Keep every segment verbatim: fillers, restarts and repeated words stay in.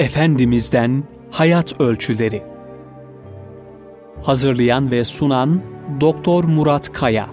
Efendimiz'den Hayat Ölçüleri. Hazırlayan ve sunan Doktor Murat Kaya.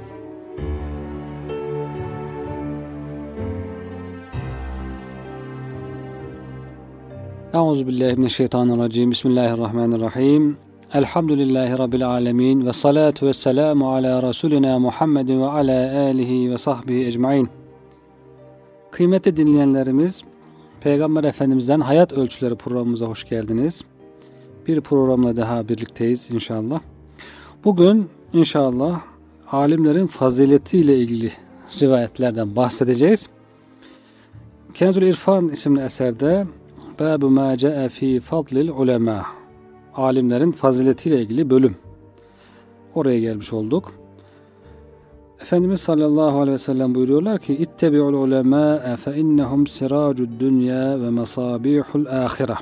Euzubillahimineşşeytanirracim. Bismillahirrahmanirrahim. Elhamdülillahi Rabbil alemin. Ve salatu ve selamu ala Resulina Muhammedin ve ala alihi ve sahbihi ecmain. Kıymetli dinleyenlerimiz, Peygamber Efendimiz'den Hayat Ölçüleri programımıza hoş geldiniz. Bir programla daha birlikteyiz inşallah. Bugün inşallah alimlerin faziletiyle ilgili rivayetlerden bahsedeceğiz. Kenzul İrfan isimli eserde Bâbu mâ câe fî fadlil ulemâ, alimlerin faziletiyle ilgili bölüm. Oraya gelmiş olduk. Efendimiz sallallahu aleyhi ve sellem buyuruyorlar ki İttebi'ul ulemâe fe innehum sirâcud dünya ve mesâbihul âhire.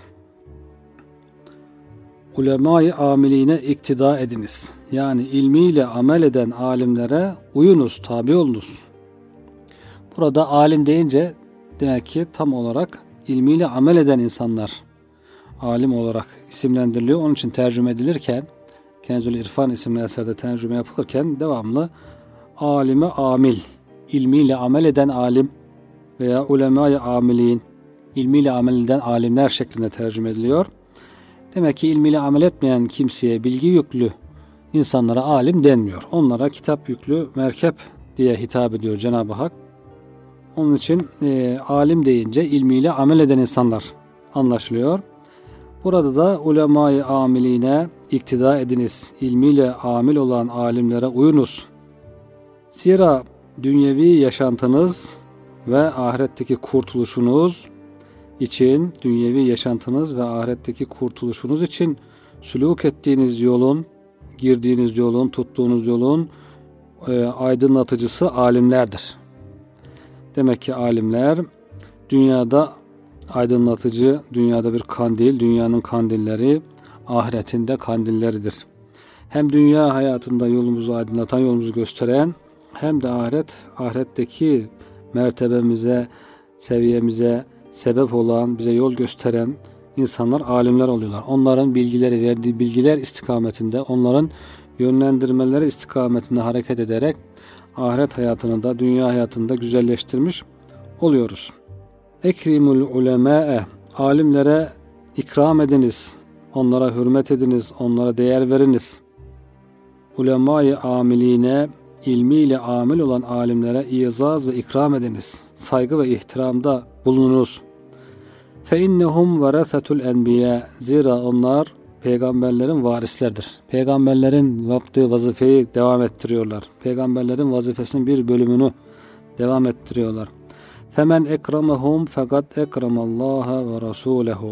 Ulemâ-i âmiline iktida ediniz. Yani ilmiyle amel eden alimlere uyunuz, tabi olunuz. Burada alim deyince demek ki tam olarak ilmiyle amel eden insanlar alim olarak isimlendiriliyor. Onun için tercüme edilirken Kenzul İrfan isimli eserde tercüme yapılırken devamlı alime amil, ilmiyle amel eden alim veya ulema-i amilin, ilmiyle amel eden alimler şeklinde tercüme ediliyor. Demek ki ilmiyle amel etmeyen kimseye, bilgi yüklü insanlara alim denmiyor. Onlara kitap yüklü merkep diye hitap ediyor Cenab-ı Hak. Onun için e, alim deyince ilmiyle amel eden insanlar anlaşılıyor. Burada da ulema-i amiline iktida ediniz. İlmiyle amil olan alimlere uyunuz. Zira dünyevi yaşantınız ve ahiretteki kurtuluşunuz için, dünyevi yaşantınız ve ahiretteki kurtuluşunuz için sülûk ettiğiniz yolun, girdiğiniz yolun, tuttuğunuz yolun e, aydınlatıcısı alimlerdir. Demek ki alimler dünyada aydınlatıcı, dünyada bir kandil, dünyanın kandilleri, ahiretinde kandilleridir. Hem dünya hayatında yolumuzu aydınlatan, yolumuzu gösteren, hem de ahiret, ahiretteki mertebemize, seviyemize sebep olan, bize yol gösteren insanlar alimler oluyorlar. Onların bilgileri, verdiği bilgiler istikametinde, onların yönlendirmeleri istikametinde hareket ederek ahiret hayatını da dünya hayatını da güzelleştirmiş oluyoruz. Ekrimul ulemâe, alimlere ikram ediniz, onlara hürmet ediniz, onlara değer veriniz. Ulemâ-i âmiline, ilmiyle amil olan alimlere izaz ve ikram ediniz. Saygı ve ihtiramda bulununuz. Fe innehum verasetul enbiya, zira onlar peygamberlerin varislerdir. Peygamberlerin yaptığı vazifeyi devam ettiriyorlar. Peygamberlerin vazifesinin bir bölümünü devam ettiriyorlar. Femen ekramehum fakat ekramallaha ve rasulehu.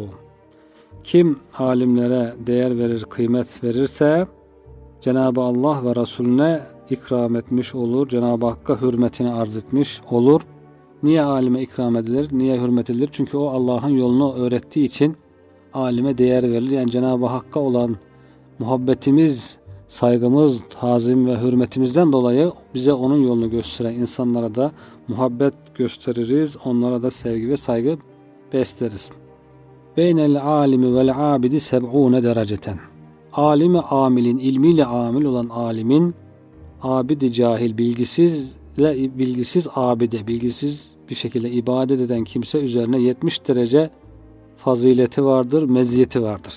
Kim alimlere değer verir, kıymet verirse Cenab-ı Allah ve Resulüne ikram etmiş olur. Cenab-ı Hakk'a hürmetini arz etmiş olur. Niye alime ikram edilir? Niye hürmet edilir? Çünkü o Allah'ın yolunu öğrettiği için alime değer verilir. Yani Cenab-ı Hakk'a olan muhabbetimiz, saygımız, tazim ve hürmetimizden dolayı bize onun yolunu gösteren insanlara da muhabbet gösteririz. Onlara da sevgi ve saygı besleriz. Beynel alimi vel abidi seb'une dereceten. Alimi amilin, ilmiyle amil olan alimin, abidi cahil, bilgisiz ve bilgisiz abide, bilgisiz bir şekilde ibadet eden kimse üzerine yetmiş derece fazileti vardır, meziyeti vardır.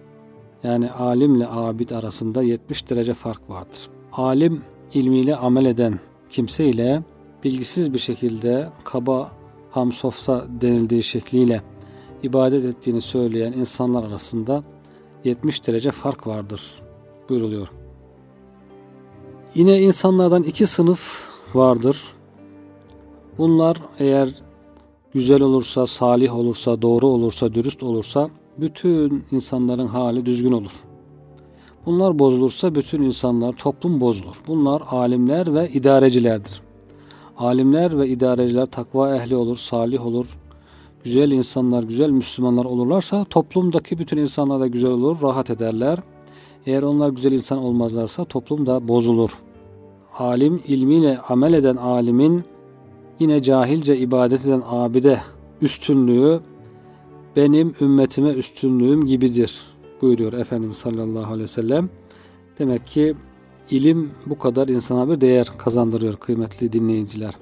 Yani alimle abid arasında yetmiş derece fark vardır. Alim, ilmiyle amel eden kimse ile bilgisiz bir şekilde kaba, hamsofta denildiği şekliyle ibadet ettiğini söyleyen insanlar arasında yetmiş derece fark vardır buyruluyor. Yine insanlardan iki sınıf vardır. Bunlar eğer güzel olursa, salih olursa, doğru olursa, dürüst olursa bütün insanların hali düzgün olur. Bunlar bozulursa bütün insanlar, toplum bozulur. Bunlar alimler ve idarecilerdir. Alimler ve idareciler takva ehli olur, salih olur. Güzel insanlar, güzel Müslümanlar olurlarsa toplumdaki bütün insanlar da güzel olur, rahat ederler. Eğer onlar güzel insan olmazlarsa toplum da bozulur. Alim, ilmiyle amel eden alimin yine cahilce ibadet eden abide üstünlüğü benim ümmetime üstünlüğüm gibidir buyuruyor Efendimiz sallallahu aleyhi ve sellem. Demek ki ilim bu kadar insana bir değer kazandırıyor kıymetli dinleyiciler.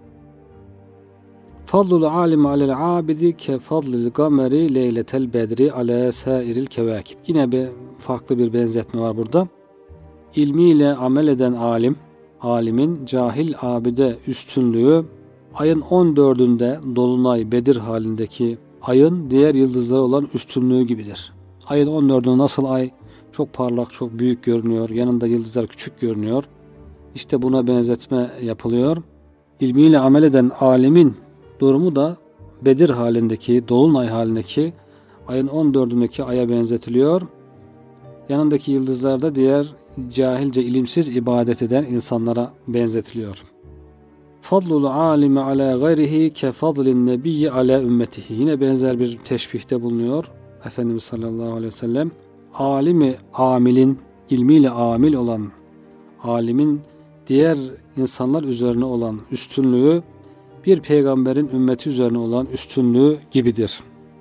Fadlul alim alel abidi ke fadlil gameri leyletel bedri ala sairil kevakib. Yine bir farklı bir benzetme var burada. İlmiyle amel eden alim, alimin cahil abide üstünlüğü ayın on dördünde dolunay Bedir halindeki ayın diğer yıldızlara olan üstünlüğü gibidir. Ayın on dördünde nasıl ay çok parlak, çok büyük görünüyor, yanında yıldızlar küçük görünüyor. İşte buna benzetme yapılıyor. İlmiyle amel eden alimin durumu da Bedir halindeki, dolunay halindeki ayın on dördündeki aya benzetiliyor. Yanındaki yıldızlar da diğer cahilce, ilimsiz ibadet eden insanlara benzetiliyor. Fadlul alimi ala gayrihi ke fadlin nebiyyi ala ümmetihi. Yine benzer bir teşbihte bulunuyor Efendimiz sallallahu aleyhi ve sellem. Alimi amilin, ilmiyle amil olan alimin diğer insanlar üzerine olan üstünlüğü bir peygamberin ümmeti üzerine olan üstünlüğü gibidir.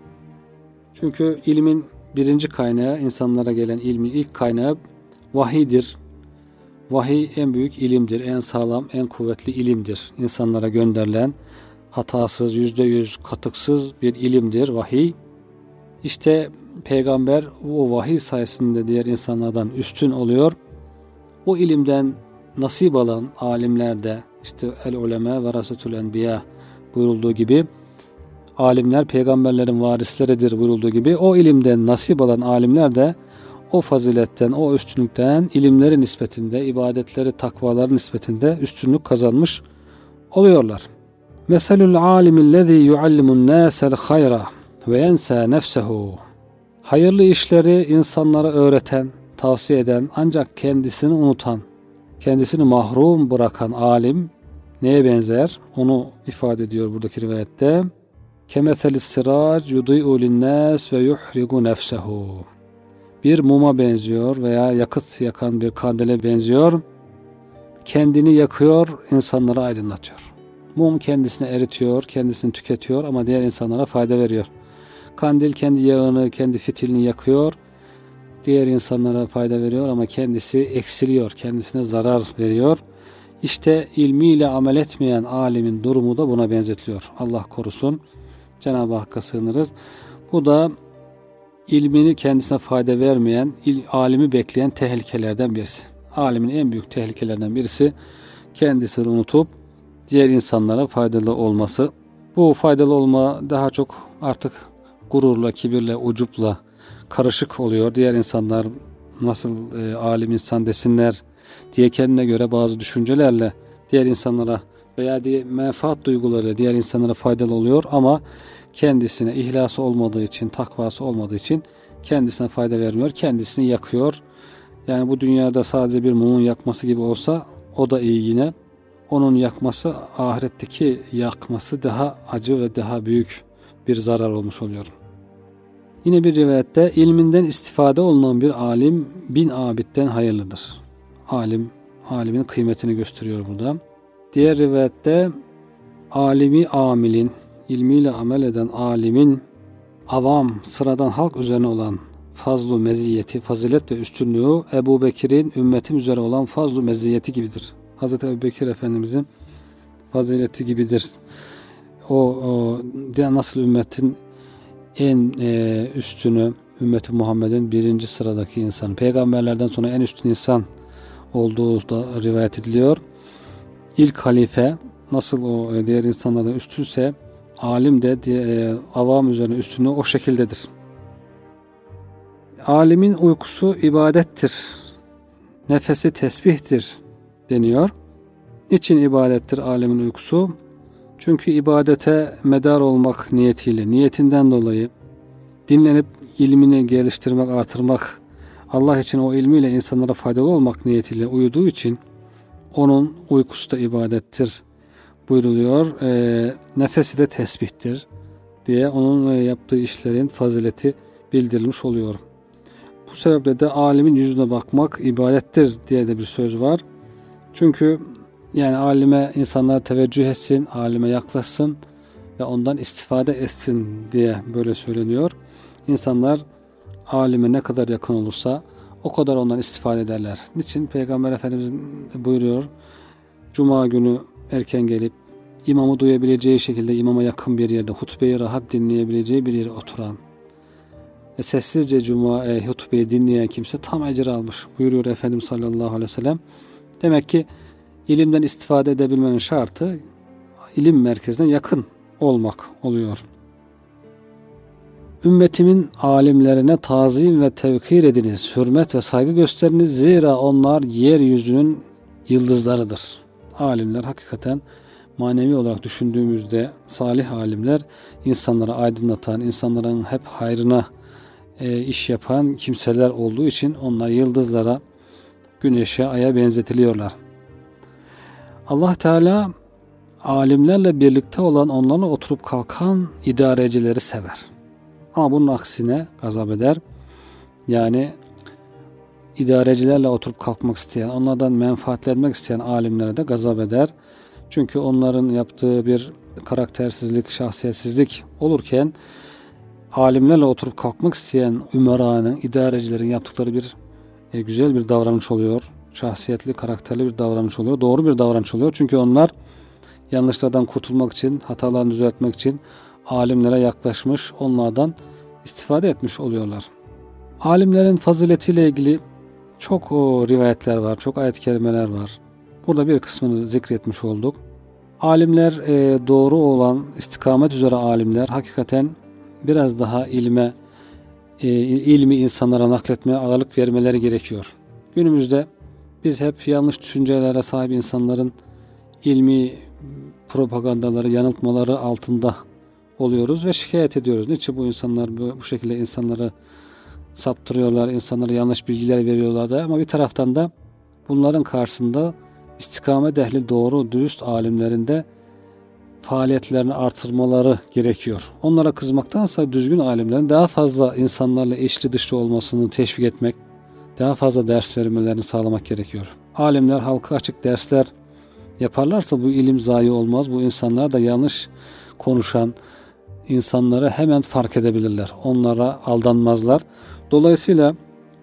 Çünkü ilmin birinci kaynağı, insanlara gelen ilmin ilk kaynağı vahiydir. Vahiy en büyük ilimdir, en sağlam, en kuvvetli ilimdir. İnsanlara gönderilen hatasız, yüzde yüz katıksız bir ilimdir vahiy. İşte peygamber o vahiy sayesinde diğer insanlardan üstün oluyor. O ilimden nasip alan alimlerde, işte el ulema verasetül enbiya buyurulduğu gibi, alimler peygamberlerin varisleridir buyurulduğu gibi, o ilimden nasip alan alimler de o faziletten, o üstünlükten ilimleri nispetinde, ibadetleri, takvaları nispetinde üstünlük kazanmış oluyorlar. Meselul alimillezî yuallimun nâsel hayra ve yensa nefsehu. Hayırlı işleri insanlara öğreten, tavsiye eden ancak kendisini unutan, kendisini mahrum bırakan alim neye benzer? Onu ifade ediyor buradaki rivayette. Kemeselis sirac yudî'u linnâs ve yuhrigu nefsehu. Bir muma benziyor veya yakıt yakan bir kandile benziyor. Kendini yakıyor, insanları aydınlatıyor. Mum kendisini eritiyor, kendisini tüketiyor ama diğer insanlara fayda veriyor. Kandil kendi yağını, kendi fitilini yakıyor, diğer insanlara fayda veriyor ama kendisi eksiliyor, kendisine zarar veriyor. İşte ilmiyle amel etmeyen alimin durumu da buna benzetiliyor. Allah korusun. Cenab-ı Hakk'a sığınırız. Bu da ilmini kendisine fayda vermeyen, il, alimi bekleyen tehlikelerden birisi. Alimin en büyük tehlikelerinden birisi kendisini unutup diğer insanlara faydalı olması. Bu faydalı olma daha çok artık gururla, kibirle, ucupla karışık oluyor. Diğer insanlar nasıl e, alim insan desinler diye kendine göre bazı düşüncelerle diğer insanlara veya diye menfaat duygularıyla diğer insanlara faydalı oluyor ama kendisine ihlası olmadığı için, takvası olmadığı için kendisine fayda vermiyor. Kendisini yakıyor. Yani bu dünyada sadece bir mumun yakması gibi olsa o da iyi yine. Onun yakması, ahiretteki yakması daha acı ve daha büyük bir zarar olmuş oluyor. Yine bir rivayette ilminden istifade olunan bir alim bin abitten hayırlıdır. Alim, alimin kıymetini gösteriyor burada. Diğer rivayette alimi amilin, ilmiyle amel eden alimin avam, sıradan halk üzerine olan fazlu meziyeti, fazilet ve üstünlüğü Ebu Bekir'in ümmetim üzere olan fazlu meziyeti gibidir. Hazreti Ebu Bekir Efendimizin fazileti gibidir. O, o nasıl ümmetin en e, üstünü, ümmeti Muhammed'in birinci sıradaki insan, peygamberlerden sonra en üstün insan olduğu da rivayet ediliyor. İlk halife nasıl o diğer insanlardan üstünse alim de diye, avam üzerine üstünlüğü o şekildedir. Alimin uykusu ibadettir. Nefesi tesbihtir deniyor. Niçin ibadettir alimin uykusu? Çünkü ibadete medar olmak niyetiyle, niyetinden dolayı dinlenip ilmini geliştirmek, artırmak, Allah için o ilmiyle insanlara faydalı olmak niyetiyle uyuduğu için onun uykusu da ibadettir buyruluyor. E, nefesi de tesbihtir diye onun yaptığı işlerin fazileti bildirilmiş oluyor. Bu sebeple de alimin yüzüne bakmak ibadettir diye de bir söz var. Çünkü yani alime insanlar teveccüh etsin, alime yaklaşsın ve ondan istifade etsin diye böyle söyleniyor. İnsanlar alime ne kadar yakın olursa o kadar ondan istifade ederler. Niçin? Peygamber Efendimiz buyuruyor, Cuma günü erken gelip imamı duyabileceği şekilde imama yakın bir yerde hutbeyi rahat dinleyebileceği bir yere oturan ve sessizce Cuma e, hutbeyi dinleyen kimse tam ecir almış buyuruyor Efendimiz sallallahu aleyhi ve sellem. Demek ki ilimden istifade edebilmenin şartı ilim merkezine yakın olmak oluyor. Ümmetimin alimlerine tazim ve tevkir ediniz, hürmet ve saygı gösteriniz. Zira onlar yeryüzünün yıldızlarıdır. Alimler hakikaten manevi olarak düşündüğümüzde salih alimler insanları aydınlatan, insanların hep hayrına e, iş yapan kimseler olduğu için onlar yıldızlara, güneşe, aya benzetiliyorlar. Allah Teala alimlerle birlikte olan, onlarla oturup kalkan idarecileri sever. Ama bunun aksine gazap eder. Yani idarecilerle oturup kalkmak isteyen, onlardan menfaatlenmek isteyen alimlere de gazap eder. Çünkü onların yaptığı bir karaktersizlik, şahsiyetsizlik olurken alimlerle oturup kalkmak isteyen ümeranın, idarecilerin yaptıkları bir e, güzel bir davranış oluyor. Şahsiyetli, karakterli bir davranış oluyor. Doğru bir davranış oluyor. Çünkü onlar yanlışlardan kurtulmak için, hatalarını düzeltmek için alimlere yaklaşmış, onlardan istifade etmiş oluyorlar. Alimlerin faziletiyle ilgili çok o, rivayetler var, çok ayet-i kerimeler var. Burada bir kısmını zikretmiş olduk. Alimler e, doğru olan, istikamet üzere alimler hakikaten biraz daha ilme, e, ilmi insanlara nakletmeye ağırlık vermeleri gerekiyor. Günümüzde biz hep yanlış düşüncelere sahip insanların ilmi propagandaları, yanıltmaları altında oluyoruz ve şikayet ediyoruz. Niçin bu insanlar bu, bu şekilde insanları saptırıyorlar, insanlara yanlış bilgiler veriyorlar da, ama bir taraftan da bunların karşısında istikamet ehli, doğru, dürüst alimlerinde faaliyetlerini artırmaları gerekiyor. Onlara kızmaktansa düzgün alimlerin daha fazla insanlarla içli dışlı olmasını teşvik etmek, daha fazla ders vermelerini sağlamak gerekiyor. Alimler halka açık dersler yaparlarsa bu ilim zayi olmaz. Bu insanlar da yanlış konuşan insanları hemen fark edebilirler. Onlara aldanmazlar. Dolayısıyla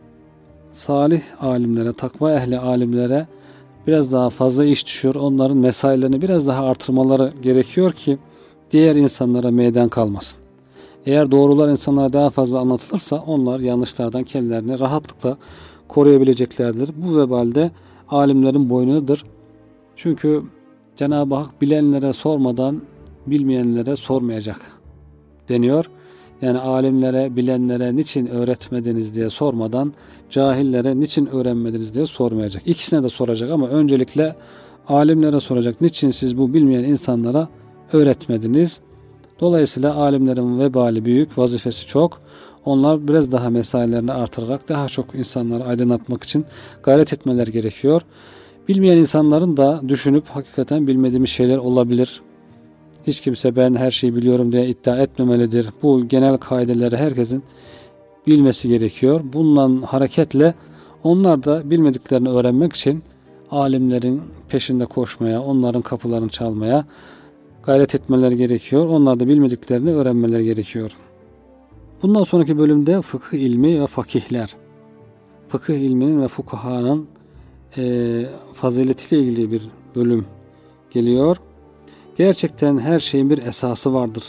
salih alimlere, takva ehli alimlere biraz daha fazla iş düşüyor. Onların mesailerini biraz daha artırmaları gerekiyor ki diğer insanlara meydan kalmasın. Eğer doğrular insanlara daha fazla anlatılırsa onlar yanlışlardan kendilerini rahatlıkla koruyabileceklerdir. Bu vebalde alimlerin boynunadır. Çünkü Cenab-ı Hak bilenlere sormadan bilmeyenlere sormayacak deniyor. Yani alimlere, bilenlere niçin öğretmediniz diye sormadan cahillere niçin öğrenmediniz diye sormayacak. İkisine de soracak ama öncelikle alimlere soracak. Niçin siz bu bilmeyen insanlara öğretmediniz? Dolayısıyla alimlerin vebali büyük, vazifesi çok. Onlar biraz daha mesailerini artırarak daha çok insanları aydınlatmak için gayret etmeler gerekiyor. Bilmeyen insanların da düşünüp hakikaten bilmediğimiz şeyler olabilir. Hiç kimse ben her şeyi biliyorum diye iddia etmemelidir. Bu genel kaideleri herkesin bilmesi gerekiyor. Bununla hareketle onlar da bilmediklerini öğrenmek için alimlerin peşinde koşmaya, onların kapılarını çalmaya gayret etmeleri gerekiyor. Onlar da bilmediklerini öğrenmeleri gerekiyor. Bundan sonraki bölümde fıkıh ilmi ve fakihler. Fıkıh ilminin ve fukahanın e, faziletiyle ilgili bir bölüm geliyor. Gerçekten her şeyin bir esası vardır.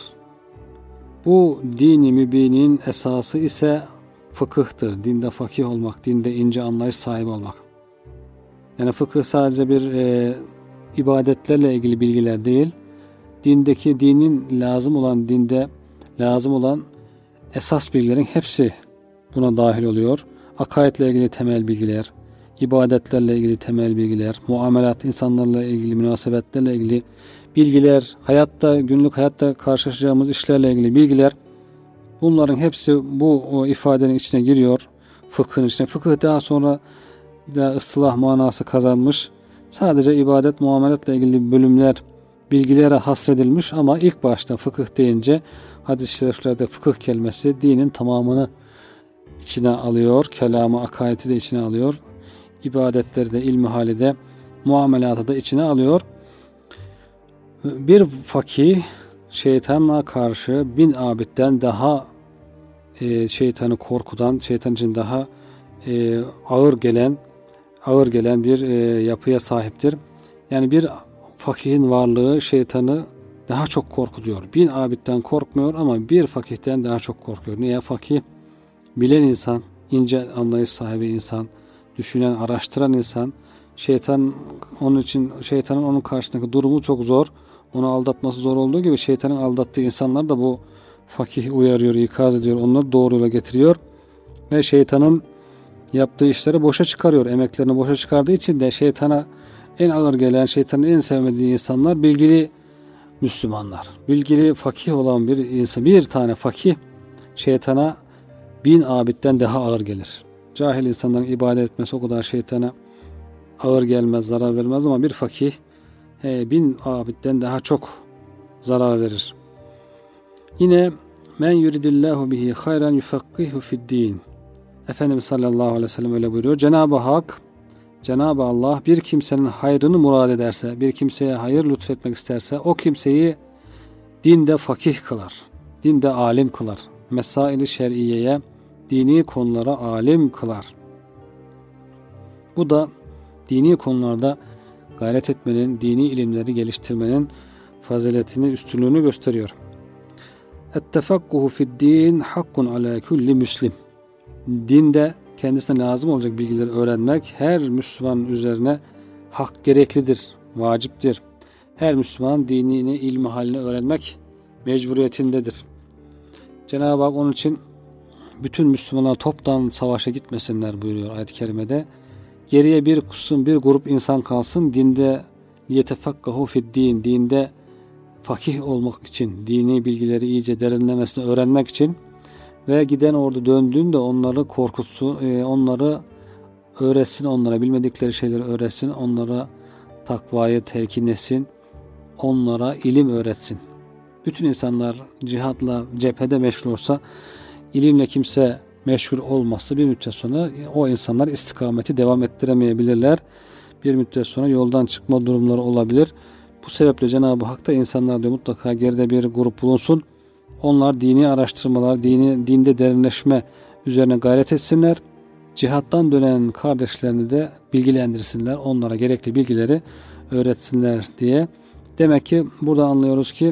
Bu dini mübinin esası ise fıkıhtır. Dinde fakih olmak, dinde ince anlayış sahibi olmak. Yani fıkıh sadece bir e, ibadetlerle ilgili bilgiler değil, dindeki dinin lazım olan, dinde lazım olan esas bilgilerin hepsi buna dahil oluyor. Akaidle ilgili temel bilgiler, ibadetlerle ilgili temel bilgiler, muamelat, insanlarla ilgili, münasebetlerle ilgili bilgiler, hayatta, günlük hayatta karşılaşacağımız işlerle ilgili bilgiler, bunların hepsi bu o ifadenin içine giriyor. Fıkhın içine. Fıkıh daha sonra da ıstılah manası kazanmış. Sadece ibadet, muameletle ilgili bölümler, bilgilere hasredilmiş ama ilk başta fıkıh deyince hadis-i şeriflerde fıkıh kelimesi dinin tamamını içine alıyor. Kelamı, akaidi de içine alıyor. İbadetleri de, ilmi hali de, muamelatı da içine alıyor. Bir fakih şeytanla karşı bin abitten daha e, şeytanı korkudan, şeytan için daha e, ağır gelen ağır gelen bir e, yapıya sahiptir. Yani bir fakihin varlığı şeytanı daha çok korkutuyor. Bin abitten korkmuyor ama bir fakihten daha çok korkuyor. Niye? Fakih bilen insan, ince anlayış sahibi insan, düşünen, araştıran insan. Şeytan onun için şeytanın onun karşısındaki durumu çok zor. Onu aldatması zor olduğu gibi şeytanın aldattığı insanlar da bu fakih uyarıyor, ikaz ediyor. Onları doğru yola getiriyor. Ve şeytanın yaptığı işleri boşa çıkarıyor. Emeklerini boşa çıkardığı için de şeytana en ağır gelen, şeytanın en sevmediği insanlar bilgili Müslümanlar. Bilgili fakih olan bir insan, bir tane fakih şeytana bin abitten daha ağır gelir. Cahil insanların ibadet etmesi o kadar şeytana ağır gelmez, zarar vermez ama bir fakih he, bin abitten daha çok zarar verir. Yine men yuridillahu bihi hayran yufakkihu fi'd-din. Efendimiz sallallahu aleyhi ve sellem öyle buyuruyor. Cenab-ı Hak, Cenab-ı Allah bir kimsenin hayrını murad ederse, bir kimseye hayır lütfetmek isterse o kimseyi dinde fakih kılar. Dinde alim kılar. Mesail-i şer'iyeye, dini konulara alim kılar. Bu da dini konularda gayret etmenin, dini ilimleri geliştirmenin faziletini, üstünlüğünü gösteriyor. Et-tefakkuhu fi'd-din hakkun ala kulli müslim. Dinde kendisine lazım olacak bilgileri öğrenmek her Müslüman üzerine hak gereklidir, vaciptir. Her Müslüman dinini, ilmi halini öğrenmek mecburiyetindedir. Cenab-ı Hak onun için bütün Müslümanlar toptan savaşa gitmesinler buyuruyor ayet-i kerimede. Geriye bir kısım, bir grup insan kalsın dinde liyetefakkahu fi'd-din, dinde fakih olmak için, dini bilgileri iyice derinlemesine öğrenmek için ve giden ordu döndüğünde onları korkutsun, onları öğretsin, onlara bilmedikleri şeyleri öğretsin, onlara takvayı telkin etsin, onlara ilim öğretsin. Bütün insanlar cihatla cephede meşgul olsa, ilimle kimse meşgul olmazsa bir müddet sonra o insanlar istikameti devam ettiremeyebilirler. Bir müddet sonra yoldan çıkma durumları olabilir. Bu sebeple Cenab-ı Hak da insanlar diyor mutlaka geride bir grup bulunsun. Onlar dini araştırmalar, dini, dinde derinleşme üzerine gayret etsinler. Cihattan dönen kardeşlerini de bilgilendirsinler. Onlara gerekli bilgileri öğretsinler diye. Demek ki burada anlıyoruz ki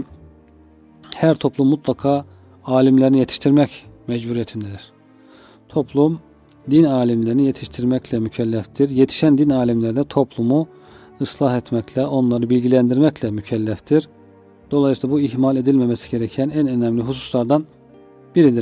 her toplum mutlaka alimlerini yetiştirmek mecburiyetindedir. Toplum din alimlerini yetiştirmekle mükelleftir. Yetişen din alimleri de toplumu ıslah etmekle, onları bilgilendirmekle mükelleftir. Dolayısıyla bu ihmal edilmemesi gereken en önemli hususlardan biridir.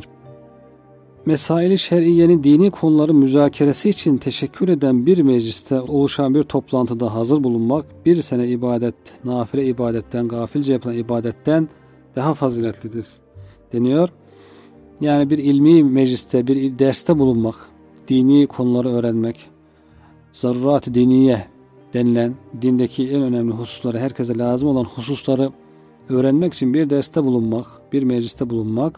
Mesail-i şer'iyenin dini konuları müzakeresi için teşekkür eden bir mecliste oluşan bir toplantıda hazır bulunmak, bir sene ibadet, nafile ibadetten, gafilce yapılan ibadetten daha faziletlidir deniyor. Yani bir ilmi mecliste, bir derste bulunmak, dini konuları öğrenmek, zarurat-ı diniye denilen dindeki en önemli hususları, herkese lazım olan hususları öğrenmek için bir derste bulunmak, bir mecliste bulunmak,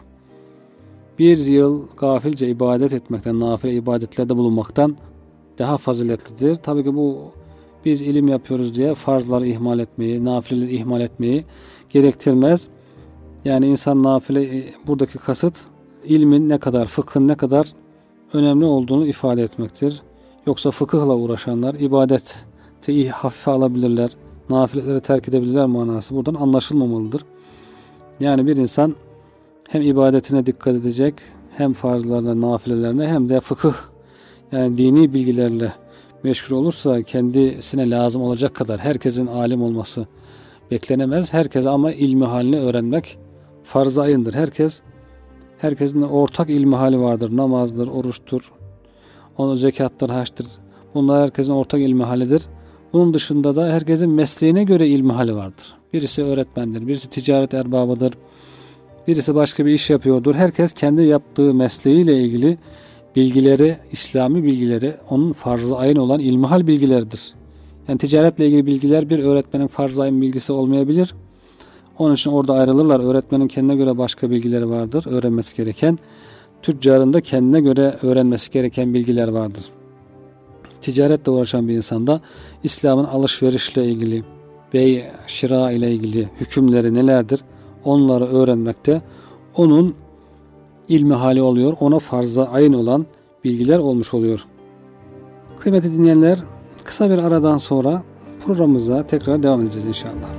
bir yıl gafilce ibadet etmekten, nafile ibadetlerde bulunmaktan daha faziletlidir. Tabii ki bu biz ilim yapıyoruz diye farzları ihmal etmeyi, nafileleri ihmal etmeyi gerektirmez. Yani insan nafile, buradaki kasıt ilmin ne kadar, fıkhın ne kadar önemli olduğunu ifade etmektir. Yoksa fıkıhla uğraşanlar ibadeti hafife alabilirler, nafileleri terk edebilirler manası buradan anlaşılmamalıdır. Yani bir insan hem ibadetine dikkat edecek, hem farzlarına, nafilelerine hem de fıkıh yani dini bilgilerle meşgul olursa kendisine lazım olacak kadar herkesin alim olması beklenemez. Herkese ama ilmi halini öğrenmek farz-ı ayındır. Herkes herkesin ortak ilmi hali vardır. Namazdır, oruçtur, onun zekattır, haçtır. Bunlar herkesin ortak ilmi halidir. Bunun dışında da herkesin mesleğine göre ilmi hali vardır. Birisi öğretmendir, birisi ticaret erbabıdır, birisi başka bir iş yapıyordur. Herkes kendi yaptığı mesleğiyle ilgili bilgileri, İslami bilgileri, onun farz-ı ayın olan ilmihal bilgileridir. Yani ticaretle ilgili bilgiler bir öğretmenin farz-ı ayın bilgisi olmayabilir. Onun için orada ayrılırlar. Öğretmenin kendine göre başka bilgileri vardır, öğrenmesi gereken. Tüccarın da kendine göre öğrenmesi gereken bilgiler vardır. Ticaretle uğraşan bir insanda İslam'ın alışverişle ilgili, bey, şira ile ilgili hükümleri nelerdir? onları öğrenmekte onun ilmi hali oluyor. Ona farza ayın olan bilgiler olmuş oluyor. Kıymetli dinleyenler, kısa bir aradan sonra programımıza tekrar devam edeceğiz inşallah.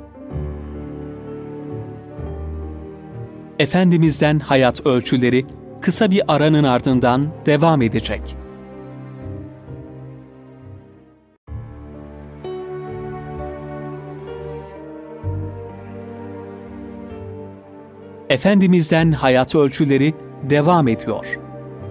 Efendimiz'den hayat ölçüleri kısa bir aranın ardından devam edecek. Efendimiz'den hayat ölçüleri devam ediyor.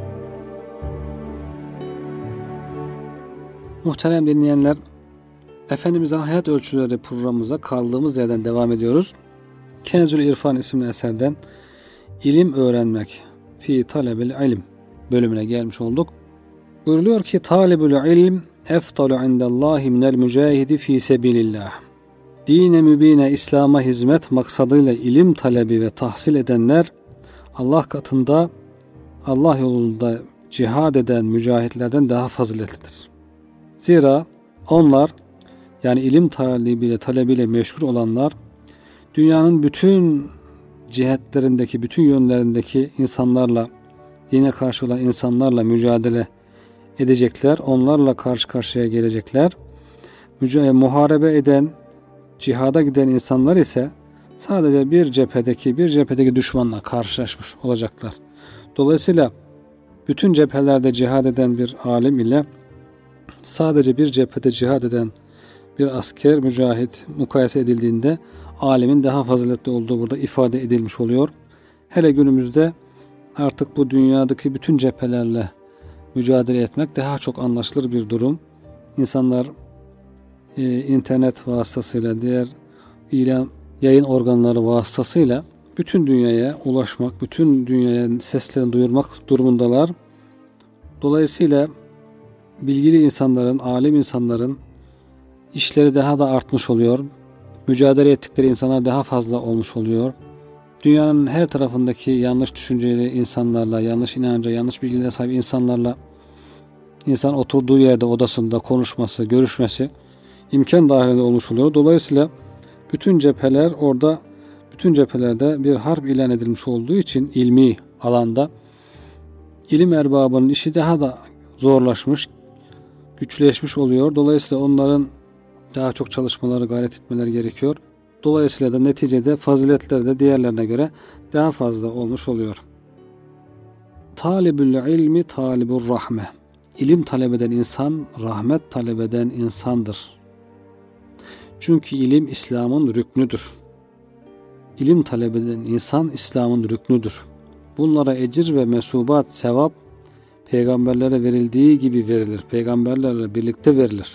Muhterem dinleyenler, Efendimiz'den hayat ölçüleri programımıza kaldığımız yerden devam ediyoruz. Kenzül İrfan isimli eserden ilim öğrenmek fi talebil ilim bölümüne gelmiş olduk. Buyuruluyor ki talibul ilm eftalu indallahi minel mücahidi fi sebilillah. Dine mübine İslam'a hizmet maksadıyla ilim talebi ve tahsil edenler Allah katında Allah yolunda cihad eden mücahitlerden daha faziletlidir. Zira onlar, yani ilim talebiyle talebiyle meşgul olanlar, dünyanın bütün cihetlerindeki, bütün yönlerindeki insanlarla, dine karşı olan insanlarla mücadele edecekler. Onlarla karşı karşıya gelecekler. Müca- muharebe eden, cihada giden insanlar ise sadece bir cephedeki, bir cephedeki düşmanla karşılaşmış olacaklar. Dolayısıyla bütün cephelerde cihad eden bir alim ile sadece bir cephede cihad eden bir asker, mücahit mukayese edildiğinde alimin daha faziletli olduğu burada ifade edilmiş oluyor. Hele günümüzde artık bu dünyadaki bütün cephelerle mücadele etmek daha çok anlaşılır bir durum. İnsanlar e, internet vasıtasıyla, diğer ilan yayın organları vasıtasıyla bütün dünyaya ulaşmak, bütün dünyaya seslerini duyurmak durumundalar. Dolayısıyla bilgili insanların, alim insanların işleri daha da artmış oluyor. Mücadele ettikleri insanlar daha fazla olmuş oluyor. Dünyanın her tarafındaki yanlış düşünceli insanlarla, yanlış inanca, yanlış bilgilere sahip insanlarla insan oturduğu yerde, odasında konuşması, görüşmesi imkan dahilinde olmuş oluyor. Dolayısıyla bütün cepheler orada, bütün cephelerde bir harp ilan edilmiş olduğu için ilmi alanda ilim erbabının işi daha da zorlaşmış, güçleşmiş oluyor. Dolayısıyla onların daha çok çalışmaları, gayret etmeleri gerekiyor. Dolayısıyla da neticede faziletleri de diğerlerine göre daha fazla olmuş oluyor. Talibül ilmi talibur rahme. İlim talep eden insan, rahmet talep eden insandır. Çünkü ilim İslam'ın rüknüdür. İlim talep eden insan İslam'ın rüknüdür. Bunlara ecir ve mesubat, sevap peygamberlere verildiği gibi verilir. Peygamberlerle birlikte verilir.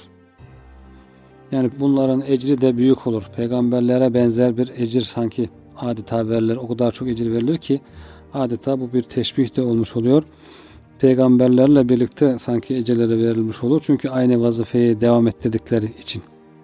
Yani bunların ecri de büyük olur. Peygamberlere benzer bir ecir sanki adeta verilir. O kadar çok ecir verilir ki adeta bu bir teşbih de olmuş oluyor. Peygamberlerle birlikte sanki ecirlere verilmiş olur. Çünkü aynı vazifeyi devam ettirdikleri için.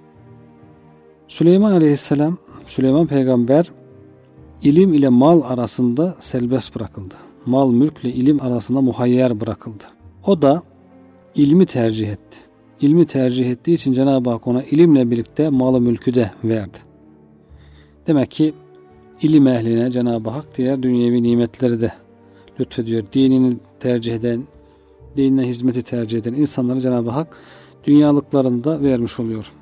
Süleyman Aleyhisselam, Süleyman Peygamber ilim ile mal arasında serbest bırakıldı. Mal mülk ile ilim arasında muhayyer bırakıldı. O da ilmi tercih etti. İlmi tercih ettiği için Cenab-ı Hak ona ilimle birlikte malı mülkü de verdi. Demek ki ilim ehline Cenab-ı Hak diğer dünyevi nimetleri de lütfediyor. Dinini tercih eden, dinine hizmeti tercih eden insanlara Cenab-ı Hak dünyalıklarını da vermiş oluyor.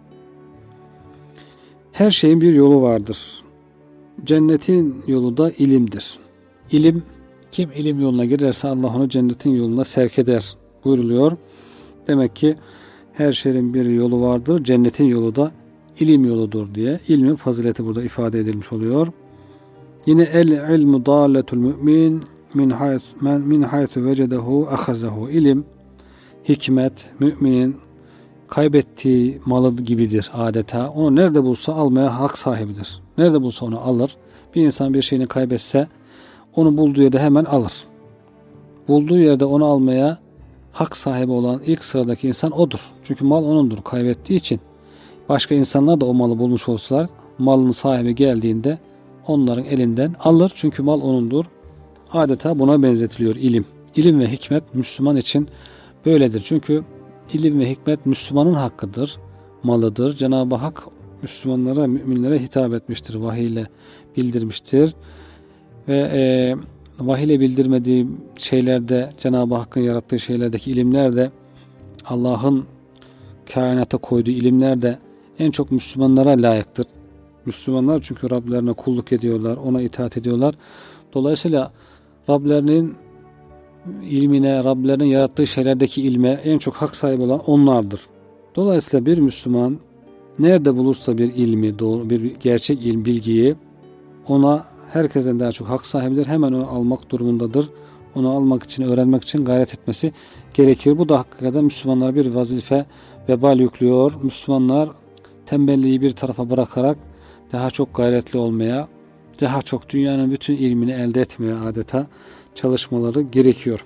Her şeyin bir yolu vardır. Cennetin yolu da ilimdir. İlim, kim ilim yoluna girerse Allah onu cennetin yoluna sevk eder buyruluyor. Demek ki her şeyin bir yolu vardır. Cennetin yolu da ilim yoludur diye ilmin fazileti burada ifade edilmiş oluyor. Yine el ilmu dâletul mümin min hayth men min haythu vecedehu ahazehu. İlim, hikmet müminin kaybettiği malı gibidir adeta. Onu nerede bulsa almaya hak sahibidir. Nerede bulsa onu alır. Bir insan bir şeyini kaybetse onu bulduğu yerde hemen alır. Bulduğu yerde onu almaya hak sahibi olan ilk sıradaki insan odur. Çünkü mal onundur. Kaybettiği için başka insanlar da o malı bulmuş olsalar malın sahibi geldiğinde onların elinden alır. Çünkü mal onundur. Adeta buna benzetiliyor ilim. İlim ve hikmet Müslüman için böyledir. Çünkü ilim ve hikmet Müslümanın hakkıdır, malıdır. Cenab-ı Hak Müslümanlara, müminlere hitap etmiştir. Vahiy ile bildirmiştir. Ve e, vahiy ile bildirmediği şeylerde, Cenab-ı Hakk'ın yarattığı şeylerdeki ilimler de, Allah'ın kainata koyduğu ilimler de en çok Müslümanlara layıktır. Müslümanlar çünkü Rablerine kulluk ediyorlar, ona itaat ediyorlar. Dolayısıyla Rablerinin ilmine, Rablerinin yarattığı şeylerdeki ilme en çok hak sahibi olan onlardır. Dolayısıyla bir Müslüman nerede bulursa bir ilmi, doğru bir gerçek ilm, bilgiyi, ona herkesten daha çok hak sahibidir. Hemen onu almak durumundadır. Onu almak için, öğrenmek için gayret etmesi gerekir. Bu da hakikaten Müslümanlara bir vazife, vebal yüklüyor. Müslümanlar tembelliği bir tarafa bırakarak daha çok gayretli olmaya, daha çok dünyanın bütün ilmini elde etmeye adeta çalışmaları gerekiyor.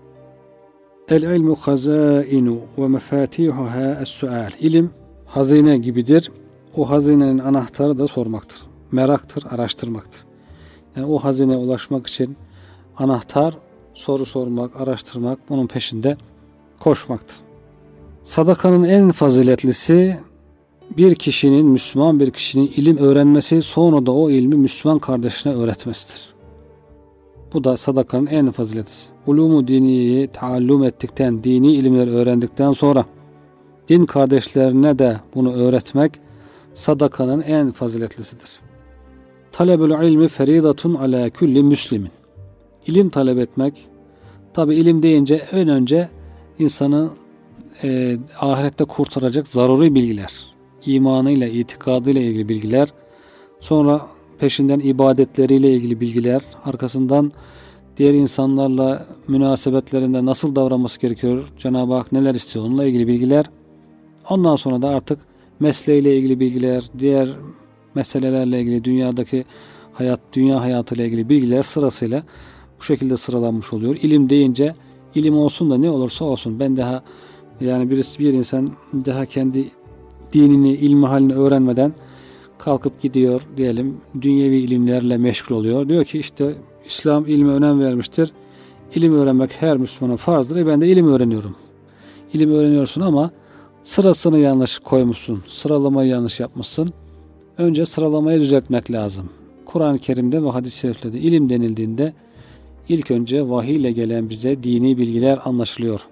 El-ilmu hazainu ve mefatihuha es-sual. İlim hazine gibidir. O hazinenin anahtarı da sormaktır. Meraktır, araştırmaktır. Yani o hazineye ulaşmak için anahtar soru sormak, araştırmak, bunun peşinde koşmaktır. Sadakanın en faziletlisi bir kişinin, Müslüman bir kişinin ilim öğrenmesi, sonra da o ilmi Müslüman kardeşine öğretmesidir. Bu da sadakanın en faziletlisi. Ulumu diniyi taallum ettikten, dini ilimleri öğrendikten sonra din kardeşlerine de bunu öğretmek sadakanın en faziletlisidir. Talebül ilmi feridatun ala kulli müslimin. İlim talep etmek, tabi ilim deyince ön önce insanı e, ahirette kurtaracak zaruri bilgiler, imanıyla, itikadıyla ilgili bilgiler, sonra peşinden ibadetleriyle ilgili bilgiler, arkasından diğer insanlarla münasebetlerinde nasıl davranması gerekiyor, Cenab-ı Hak neler istiyor, onunla ilgili bilgiler, ondan sonra da artık mesleğiyle ilgili bilgiler, diğer meselelerle ilgili, dünyadaki hayat, dünya hayatıyla ilgili bilgiler sırasıyla bu şekilde sıralanmış oluyor. İlim deyince ilim olsun da ne olursa olsun, ben daha yani birisi bir insan daha kendi dinini, ilmi halini öğrenmeden kalkıp gidiyor diyelim, dünyevi ilimlerle meşgul oluyor. Diyor ki işte İslam ilme önem vermiştir. İlim öğrenmek her Müslümana farzdır. E ben de ilim öğreniyorum. İlim öğreniyorsun ama sırasını yanlış koymuşsun. Sıralamayı yanlış yapmışsın. Önce sıralamayı düzeltmek lazım. Kur'an-ı Kerim'de ve hadis-i şeriflerde ilim denildiğinde ilk önce vahiy ile gelen bize dini bilgiler anlaşılıyor.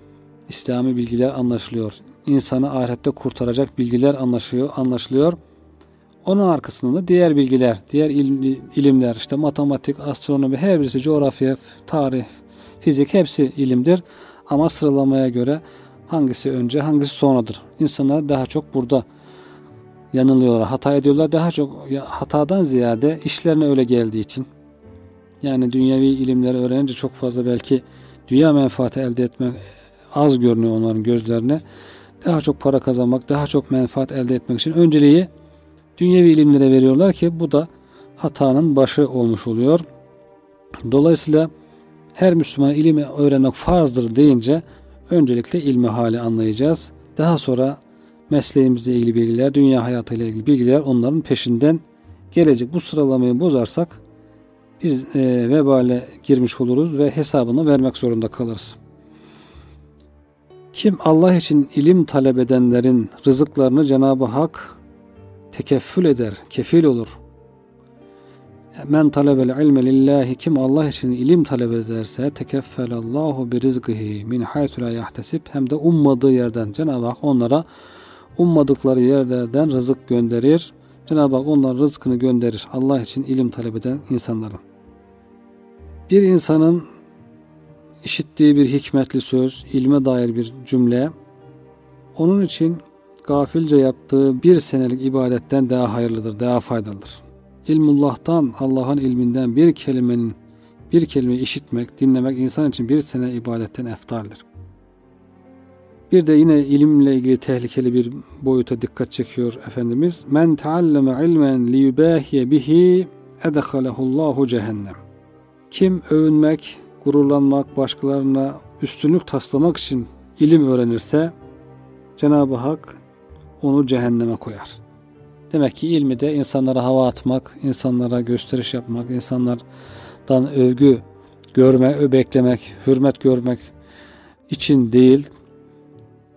İslami bilgiler anlaşılıyor. İnsanı ahirette kurtaracak bilgiler anlaşılıyor, anlaşılıyor. Onun arkasında da diğer bilgiler, diğer ilim, ilimler, işte matematik, astronomi, her birisi, coğrafya, tarih, fizik, hepsi ilimdir. Ama sıralamaya göre hangisi önce, hangisi sonradır. İnsanlar daha çok burada yanılıyorlar, hata ediyorlar. Daha çok hatadan ziyade işlerine öyle geldiği için. Yani dünyevi ilimleri öğrenince çok fazla belki dünya menfaati elde etmek az görünüyor onların gözlerine. Daha çok para kazanmak, daha çok menfaat elde etmek için önceliği dünyevi ilimlere veriyorlar ki bu da hatanın başı olmuş oluyor. Dolayısıyla her Müslüman ilmi öğrenmek farzdır deyince öncelikle ilmi hali anlayacağız. Daha sonra mesleğimizle ilgili bilgiler, dünya hayatıyla ilgili bilgiler onların peşinden gelecek. Bu sıralamayı bozarsak biz e, vebale girmiş oluruz ve hesabını vermek zorunda kalırız. Kim Allah için ilim talep edenlerin rızıklarını Cenab-ı Hak tekeffül eder, kefil olur. Men talebel ilme lillahi, kim Allah için ilim talep ederse tekeffelallahu bi rizqihi min haythu la yahtesib, hem de ummadığı yerden Cenab-ı Hak onlara ummadıkları yerlerden rızık gönderir. Cenab-ı Hak onların rızkını gönderir. Allah için ilim talep eden insanların. Bir insanın işittiği bir hikmetli söz, ilme dair bir cümle, onun için gafilce yaptığı bir senelik ibadetten daha hayırlıdır, daha faydalıdır. İlmullah'tan, Allah'ın ilminden bir kelimenin, bir kelime işitmek, dinlemek insan için bir sene ibadetten eftaldir. Bir de yine ilimle ilgili tehlikeli bir boyuta dikkat çekiyor Efendimiz. Men tealleme ilmen liyubahiye bihi edhalehullahu cehennem. Kim övünmek, gururlanmak, başkalarına üstünlük taslamak için ilim öğrenirse Cenab-ı Hak onu cehenneme koyar. Demek ki ilmi de insanlara hava atmak, insanlara gösteriş yapmak, insanlardan övgü görmek, beklemek, hürmet görmek için değil,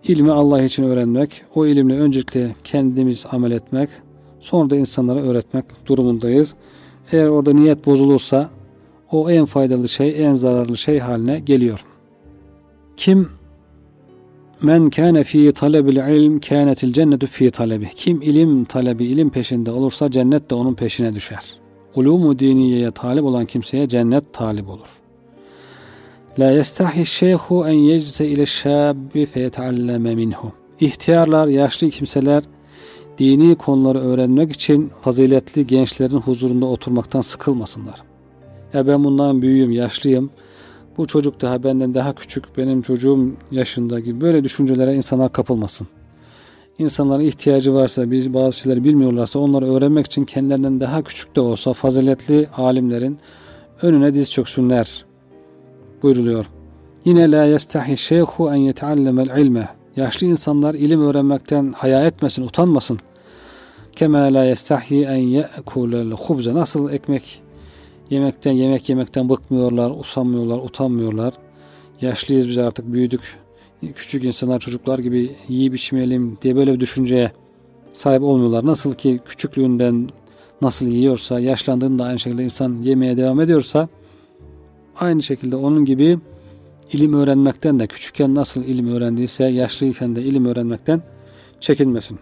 İlmi Allah için öğrenmek, o ilimle öncelikle kendimiz amel etmek, sonra da insanlara öğretmek durumundayız. Eğer orada niyet bozulursa o en faydalı şey, en zararlı şey haline geliyor. Kim men kâne fî talebil ilm kânetil cennetu fî talebi. Kim ilim talebi, ilim peşinde olursa cennet de onun peşine düşer. Ulûmu diniyeye talip olan kimseye cennet talip olur. La yestahi şeyhu en yeclise ile şâbbi feyetealleme minhu. İhtiyarlar, yaşlı kimseler dini konuları öğrenmek için faziletli gençlerin huzurunda oturmaktan sıkılmasınlar. Ya ben bundan büyüğüm, yaşlıyım, bu çocuk daha benden daha küçük, benim çocuğum yaşında gibi böyle düşüncelere insanlar kapılmasın. İnsanların ihtiyacı varsa, bazı şeyleri bilmiyorlarsa onları öğrenmek için kendilerinden daha küçük de olsa faziletli alimlerin önüne diz çöksünler buyruluyor. Yine la yestahi şeyhu en yeteallemel ilme. Yaşlı insanlar ilim öğrenmekten haya etmesin, utanmasın. Kema la yestahi en ye'kulel hubze. Nasıl ekmek yemekten, yemek yemekten bıkmıyorlar, usanmıyorlar, utanmıyorlar. Yaşlıyız biz, artık büyüdük. Küçük insanlar çocuklar gibi yiyip içmeyelim diye böyle bir düşünceye sahip olmuyorlar. Nasıl ki küçüklüğünden nasıl yiyorsa, yaşlandığında aynı şekilde insan yemeye devam ediyorsa, aynı şekilde onun gibi ilim öğrenmekten de küçükken nasıl ilim öğrendiyse yaşlıyken de ilim öğrenmekten çekinmesin.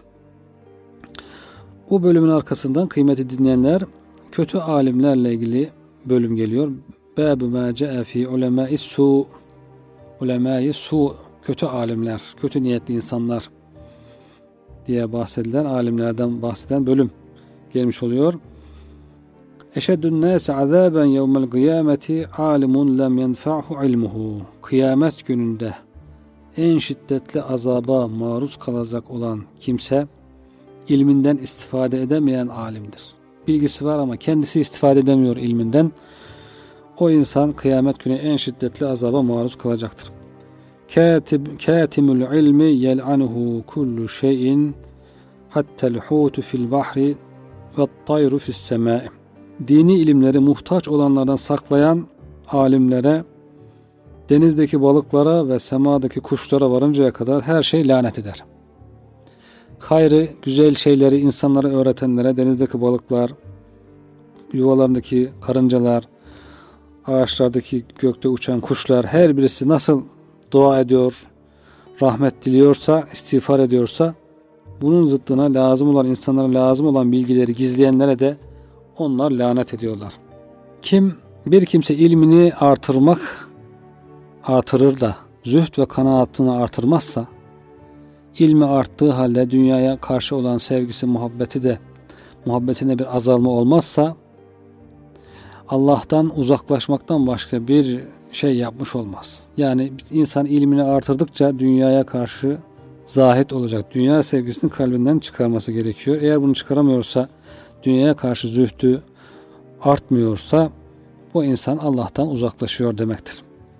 Bu bölümün arkasından kıymeti dinleyenler, kötü alimlerle ilgili bölüm geliyor. Bâbü mâ ce'e fî ulemâis su. Ulemâi su, kötü alimler, kötü niyetli insanlar diye bahsedilen, alimlerden bahseden bölüm gelmiş oluyor. Eşeddün nâse azâben yevmel kıyâmeti alimun lem yenfa'hu ilmuhu. Kıyamet gününde en şiddetli azaba maruz kalacak olan kimse ilminden istifade edemeyen alimdir. Bilgisi var ama kendisi istifade edemiyor ilminden. O insan kıyamet günü en şiddetli azaba maruz kalacaktır. Katib katimul ilmi yel'anuhu kullu şeyin hattel hutu fil bahri ve tayru fis semâi. Dini ilimleri muhtaç olanlardan saklayan alimlere, denizdeki balıklara ve semadaki kuşlara varıncaya kadar her şey lanet eder. Hayrı, güzel şeyleri insanlara öğretenlere, denizdeki balıklar, yuvalarındaki karıncalar, ağaçlardaki gökte uçan kuşlar, her birisi nasıl dua ediyor, rahmet diliyorsa, istiğfar ediyorsa, bunun zıttına lazım olan, insanlara lazım olan bilgileri gizleyenlere de onlar lanet ediyorlar. Kim, bir kimse ilmini artırmak artırır da zühd ve kanaatını artırmazsa, ilmi arttığı halde dünyaya karşı olan sevgisi, muhabbeti de muhabbetinde bir azalma olmazsa, Allah'tan uzaklaşmaktan başka bir şey yapmış olmaz. Yani insan ilmini artırdıkça dünyaya karşı zahid olacak. Dünya sevgisini kalbinden çıkarması gerekiyor. Eğer bunu çıkaramıyorsa, dünyaya karşı zühdü artmıyorsa, bu insan Allah'tan uzaklaşıyor demektir.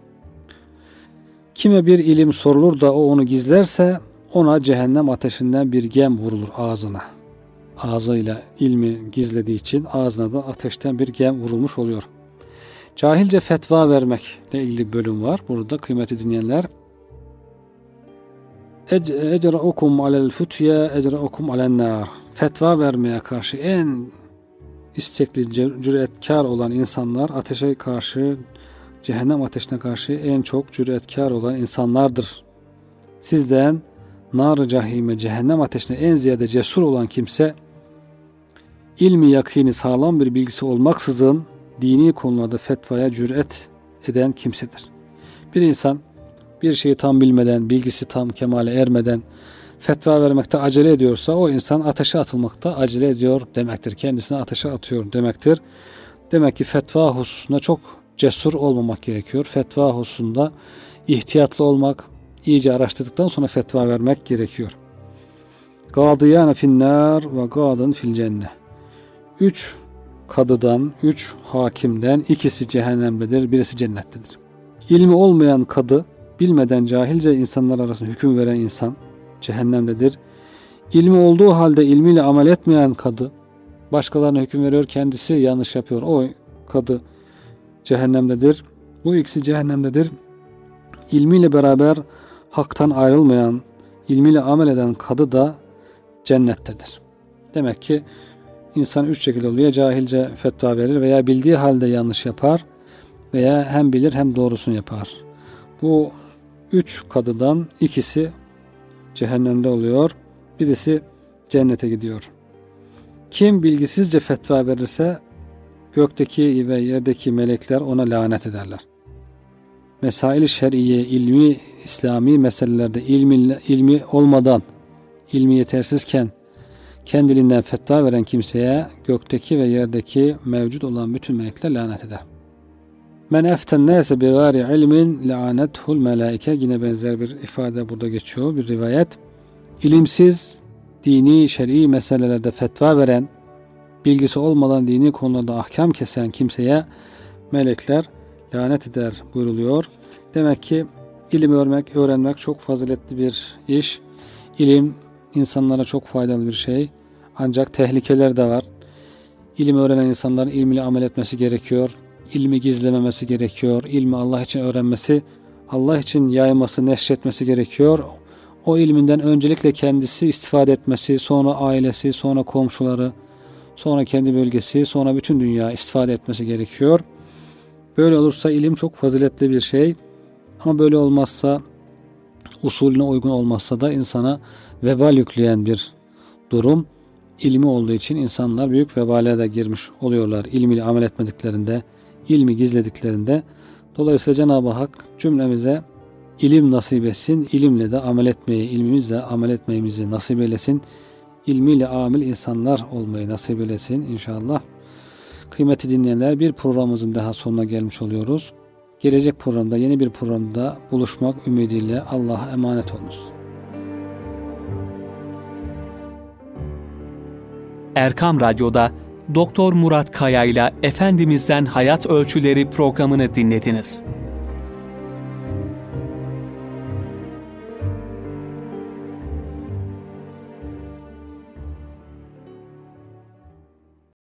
Kime bir ilim sorulur da o onu gizlerse, ona cehennem ateşinden bir gem vurulur ağzına. Ağzıyla ilmi gizlediği için ağzına da ateşten bir gem vurulmuş oluyor. Cahilce fetva vermekle ilgili bölüm var. Burada kıymeti dinleyenler, ecra'ukum alel futya ecra'ukum alen nar. Fetva vermeye karşı en istekli, cüretkar olan insanlar, ateşe karşı, cehennem ateşine karşı en çok cüretkar olan insanlardır. Sizden nar-ı cahime, cehennem ateşine en ziyade cesur olan kimse, ilmi yakini sağlam bir bilgisi olmaksızın dini konularda fetvaya cüret eden kimsedir. Bir insan bir şeyi tam bilmeden, bilgisi tam kemale ermeden fetva vermekte acele ediyorsa, o insan ateşe atılmakta acele ediyor demektir. Kendisini ateşe atıyor demektir. Demek ki fetva hususunda çok cesur olmamak gerekiyor. Fetva hususunda ihtiyatlı olmak, iyice araştırdıktan sonra fetva vermek gerekiyor. Gadiyâne finnâr ve gâdın fil cenne. Üç kadıdan, üç hakimden ikisi cehennemdedir, birisi cennettedir. İlmi olmayan kadı, bilmeden cahilce insanlar arasında hüküm veren insan cehennemdedir. İlmi olduğu halde ilmiyle amel etmeyen kadı, başkalarına hüküm veriyor, kendisi yanlış yapıyor. O kadı cehennemdedir. Bu ikisi cehennemdedir. İlmiyle beraber haktan ayrılmayan, ilmiyle amel eden kadı da cennettedir. Demek ki insan üç şekilde oluyor. Cahilce fetva verir veya bildiği halde yanlış yapar veya hem bilir hem doğrusunu yapar. Bu üç kadıdan ikisi cehennemde oluyor. Birisi cennete gidiyor. Kim bilgisizce fetva verirse gökteki ve yerdeki melekler ona lanet ederler. Mesail-i şer'iye, ilmi, İslami meselelerde ilmi, ilmi olmadan, ilmi yetersizken kendiliğinden fetva veren kimseye gökteki ve yerdeki mevcut olan bütün melekler lanet eder. Men eften nase bi gari ilmin la'anethul melaike, yine benzer bir ifade burada geçiyor, bir rivayet. İlimsiz, dini, şer'i meselelerde fetva veren, bilgisi olmadan dini konularda ahkam kesen kimseye melekler lanet eder buyruluyor. Demek ki ilim öğrenmek, öğrenmek çok faziletli bir iş. İlim insanlara çok faydalı bir şey. Ancak tehlikeler de var. İlim öğrenen insanların ilmiyle amel etmesi gerekiyor. İlmi gizlememesi gerekiyor. İlmi Allah için öğrenmesi, Allah için yayması, neşretmesi gerekiyor. O ilminden öncelikle kendisi istifade etmesi, sonra ailesi, sonra komşuları, sonra kendi bölgesi, sonra bütün dünya istifade etmesi gerekiyor. Böyle olursa ilim çok faziletli bir şey. Ama böyle olmazsa, usulüne uygun olmazsa da insana vebal yükleyen bir durum. İlmi olduğu için insanlar büyük vebale de girmiş oluyorlar. İlmiyle amel etmediklerinde, ilmi gizlediklerinde. Dolayısıyla Cenab-ı Hak cümlemize ilim nasip etsin. İlimle de amel etmeyi, ilmimizle amel etmemizi nasip eylesin. İlmiyle amil insanlar olmayı nasip eylesin inşallah. Kıymetli dinleyenler, bir programımızın daha sonuna gelmiş oluyoruz. Gelecek programda, yeni bir programda buluşmak ümidiyle Allah'a emanet olunuz. Erkam Radyo'da Doktor Murat Kaya ile Efendimiz'den Hayat Ölçüleri programını dinlediniz.